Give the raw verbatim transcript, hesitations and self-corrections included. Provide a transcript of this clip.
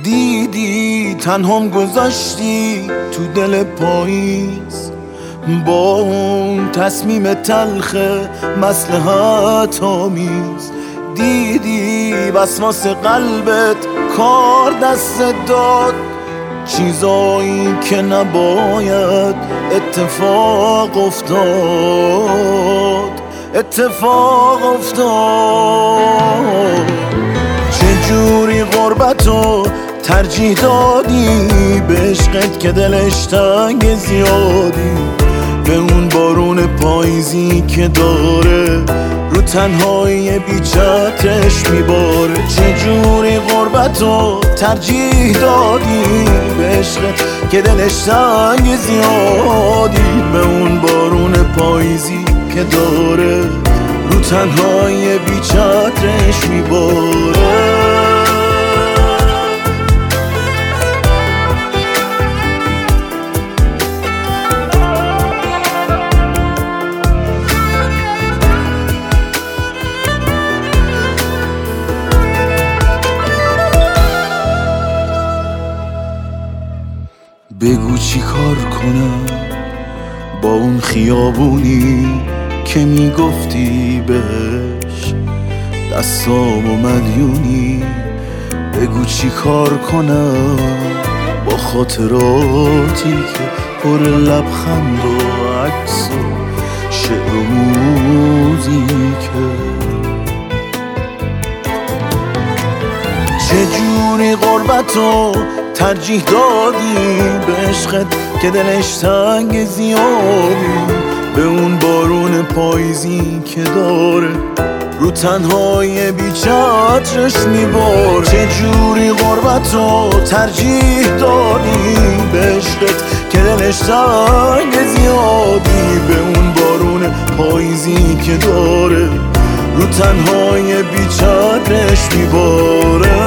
دیدی تنهام گذاشتی تو دل پاییز، با اون تصمیم تلخ مصلحت آمیز. دیدی وسواس قلبت کار دست داد، چیزایی که نباید اتفاق افتاد اتفاق افتاد. چجوری غربتو ترجیح دادی به عشقت که دلش تنگ زیادی، به اون بارون پاییزی که داره رو تنهایی بیچترش میباره. چجوری غربتو ترجیح دادی به عشقت که دلش تنگ زیادی، به اون بارون پاییزی که داره رو تنهایی بیچترش میباره. بگو چی کار کنم با اون خیابونی که میگفتی بهش دستام و مدیونی. بگو چی کار کنم با خاطراتی که پر لبخند و عکس و شعر و موزیکه. چجوری غربتو ترجیح دادی به عشقت که دلش تنگ زیادی، به اون بارون پاییزی که داره رو تنهایی بیچترش میباره. چجوری غربتو ترجیح دادی به عشقت که دلش تنگ زیادی، به اون بارون پاییزی که داره رو تنهایی بیچترش میباره.